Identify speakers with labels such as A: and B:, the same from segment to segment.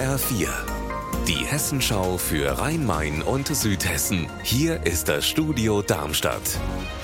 A: HR4, die Hessenschau für Rhein-Main und Südhessen. Hier ist das Studio Darmstadt.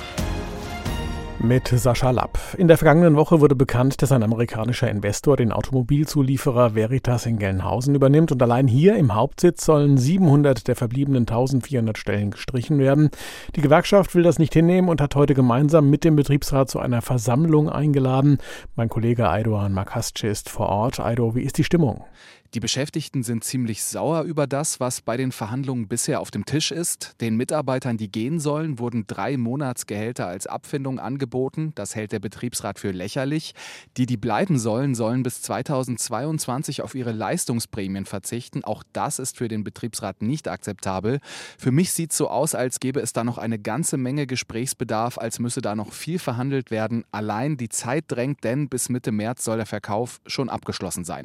B: Mit Sascha Lapp. In der vergangenen Woche wurde bekannt, dass ein amerikanischer Investor den Automobilzulieferer Veritas in Gelnhausen übernimmt. Und allein hier im Hauptsitz sollen 700 der verbliebenen 1400 Stellen gestrichen werden. Die Gewerkschaft will das nicht hinnehmen und hat heute gemeinsam mit dem Betriebsrat zu einer Versammlung eingeladen. Mein Kollege Aydoğan Makasçı ist vor Ort. Aydo, wie ist die Stimmung?
C: Die Beschäftigten sind ziemlich sauer über das, was bei den Verhandlungen bisher auf dem Tisch ist. Den Mitarbeitern, die gehen sollen, wurden 3 Monatsgehälter als Abfindung angeboten. Das hält der Betriebsrat für lächerlich. Die bleiben sollen, sollen bis 2022 auf ihre Leistungsprämien verzichten. Auch das ist für den Betriebsrat nicht akzeptabel. Für mich sieht es so aus, als gäbe es da noch eine ganze Menge Gesprächsbedarf, als müsse da noch viel verhandelt werden. Allein die Zeit drängt, denn bis Mitte März soll der Verkauf schon abgeschlossen sein.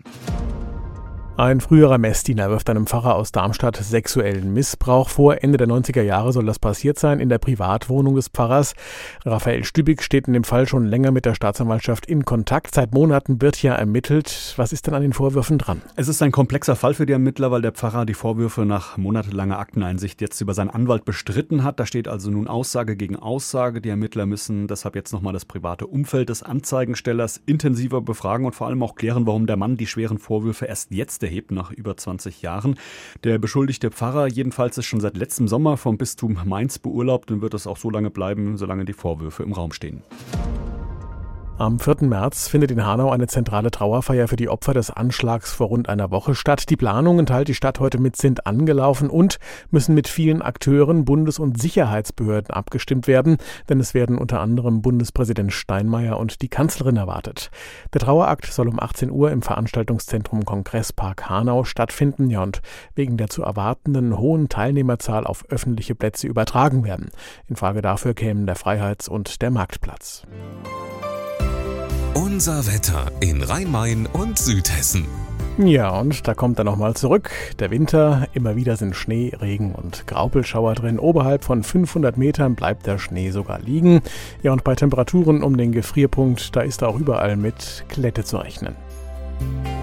B: Ein früherer Messdiener wirft einem Pfarrer aus Darmstadt sexuellen Missbrauch vor. Ende der 90er Jahre soll das passiert sein in der Privatwohnung des Pfarrers. Raphael Stübig steht in dem Fall schon länger mit der Staatsanwaltschaft in Kontakt. Seit Monaten wird hier ermittelt. Was ist denn an den Vorwürfen dran?
D: Es ist ein komplexer Fall für die Ermittler, weil der Pfarrer die Vorwürfe nach monatelanger Akteneinsicht jetzt über seinen Anwalt bestritten hat. Da steht also nun Aussage gegen Aussage. Die Ermittler müssen deshalb jetzt nochmal das private Umfeld des Anzeigenstellers intensiver befragen und vor allem auch klären, warum der Mann die schweren Vorwürfe erst jetzt erhebt, nach über 20 Jahren. Der beschuldigte Pfarrer jedenfalls ist schon seit letztem Sommer vom Bistum Mainz beurlaubt und wird es auch so lange bleiben, solange die Vorwürfe im Raum stehen.
B: Am 4. März findet in Hanau eine zentrale Trauerfeier für die Opfer des Anschlags vor rund einer Woche statt. Die Planungen, teilt die Stadt heute mit, sind angelaufen und müssen mit vielen Akteuren, Bundes- und Sicherheitsbehörden abgestimmt werden, denn es werden unter anderem Bundespräsident Steinmeier und die Kanzlerin erwartet. Der Trauerakt soll um 18 Uhr im Veranstaltungszentrum Kongresspark Hanau stattfinden, ja, und wegen der zu erwartenden hohen Teilnehmerzahl auf öffentliche Plätze übertragen werden. In Frage dafür kämen der Freiheits- und der Marktplatz.
A: Unser Wetter in Rhein-Main und Südhessen.
B: Ja, und da kommt er nochmal zurück. Der Winter, immer wieder sind Schnee, Regen und Graupelschauer drin. Oberhalb von 500 Metern bleibt der Schnee sogar liegen. Ja, und bei Temperaturen um den Gefrierpunkt, da ist auch überall mit Glätte zu rechnen.